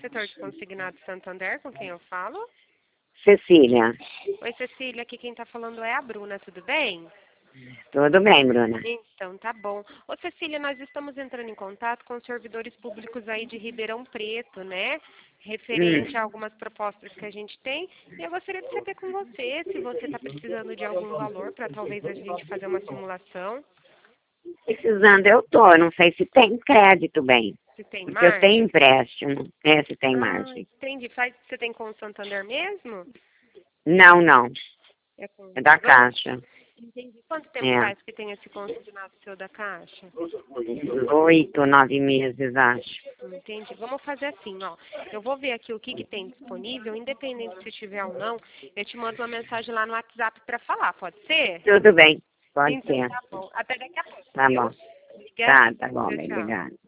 setor de consignado Santander, com quem eu falo? Cecília. Oi, Cecília, aqui quem está falando é a Bruna, tudo bem? Tudo bem, Bruna? Então, tá bom. Ô, Cecília, nós estamos entrando em contato com os servidores públicos aí de Ribeirão Preto, né? Referente a algumas propostas que a gente tem. E eu gostaria de saber com você se você está precisando de algum valor para talvez a gente fazer uma simulação. Precisando, eu não sei se tem crédito bem. Se tem Porque eu tenho margem? empréstimo. Se tem Ah, margem. entendi. Você tem com o Santander mesmo? Não. É com É da o banco? Caixa. Entendi. Quanto tempo É. faz que tem esse consignado seu da Caixa? 8, 9 meses, acho. Entendi. Vamos fazer assim, ó. Eu vou ver aqui o que tem disponível, independente se tiver ou não, eu te mando uma mensagem lá no WhatsApp para falar, pode ser? Tudo bem. Pode Então ser. tá bom. Até daqui a pouco, Tá viu? bom. Obrigada. Tá bom. Tchau, tchau. Obrigada.